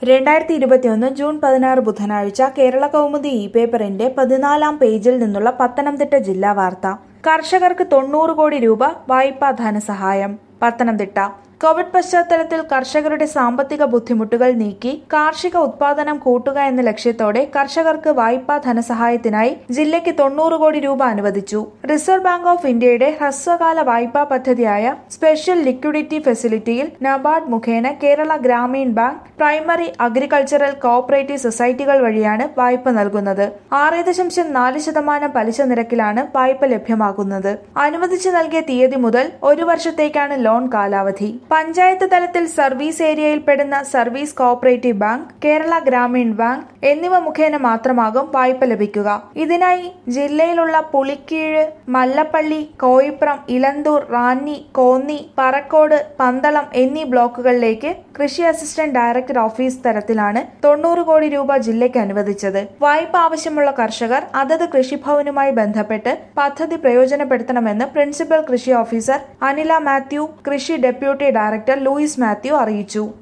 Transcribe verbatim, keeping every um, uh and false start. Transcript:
രണ്ടായിരത്തി ഇരുപത്തിയൊന്ന് ജൂൺ പതിനാറ് ബുധനാഴ്ച കേരള കൗമുദി ഇ പേപ്പറിന്റെ പതിനാലാം പേജിൽ നിന്നുള്ള പത്തനംതിട്ട ജില്ലാ വാർത്ത. കർഷകർക്ക് തൊണ്ണൂറ് കോടി രൂപ വായ്പാ ധനസഹായം. പത്തനംതിട്ട കോവിഡ് പശ്ചാത്തലത്തിൽ കർഷകരുടെ സാമ്പത്തിക ബുദ്ധിമുട്ടുകൾ നീക്കി കാർഷിക ഉത്പാദനം കൂട്ടുക എന്ന ലക്ഷ്യത്തോടെ കർഷകർക്ക് വായ്പാ ധനസഹായത്തിനായി ജില്ലയ്ക്ക് തൊണ്ണൂറ് കോടി രൂപ അനുവദിച്ചു. റിസർവ് ബാങ്ക് ഓഫ് ഇന്ത്യയുടെ ഹ്രസ്വകാല വായ്പാ പദ്ധതിയായ സ്പെഷ്യൽ ലിക്വിഡിറ്റി ഫെസിലിറ്റിയിൽ നബാർഡ് മുഖേന Kerala Grameen Bank, primary agricultural cooperative സൊസൈറ്റികൾ വഴിയാണ് വായ്പ നൽകുന്നത്. ആറ് ദശാംശം നാല് ശതമാനം പലിശ നിരക്കിലാണ് വായ്പ ലഭ്യമാകുന്നത്. അനുവദിച്ചു നൽകിയ തീയതി മുതൽ ഒരു വർഷത്തേക്കാണ് ലോൺ കാലാവധി. പഞ്ചായത്ത് തലത്തിൽ സർവീസ് ഏരിയയിൽപ്പെടുന്ന service cooperative bank, Kerala Grameen Bank എന്നിവ മുഖേന മാത്രമാകും വായ്പ ലഭിക്കുക. ഇതിനായി ജില്ലയിലുള്ള പുളിക്കീഴ്, മല്ലപ്പള്ളി, കോയിപ്രം, ഇലന്തൂർ, റാന്നി, കോന്നി, പറക്കോട്, പന്തളം എന്നീ ബ്ലോക്കുകളിലേക്ക് കൃഷി അസിസ്റ്റന്റ് ഡയറക്ടർ ഓഫീസ് തലത്തിലാണ് തൊണ്ണൂറ് കോടി രൂപ ജില്ലയ്ക്ക് അനുവദിച്ചത്. വായ്പ ആവശ്യമുള്ള കർഷകർ അതത് കൃഷിഭവനുമായി ബന്ധപ്പെട്ട് പദ്ധതി പ്രയോജനപ്പെടുത്തണമെന്ന് പ്രിൻസിപ്പൽ കൃഷി ഓഫീസർ അനില മാത്യു, കൃഷി ഡെപ്യൂട്ടി ഡയറക്ടർ ലൂയിസ് മാത്യു അറിയിച്ചു.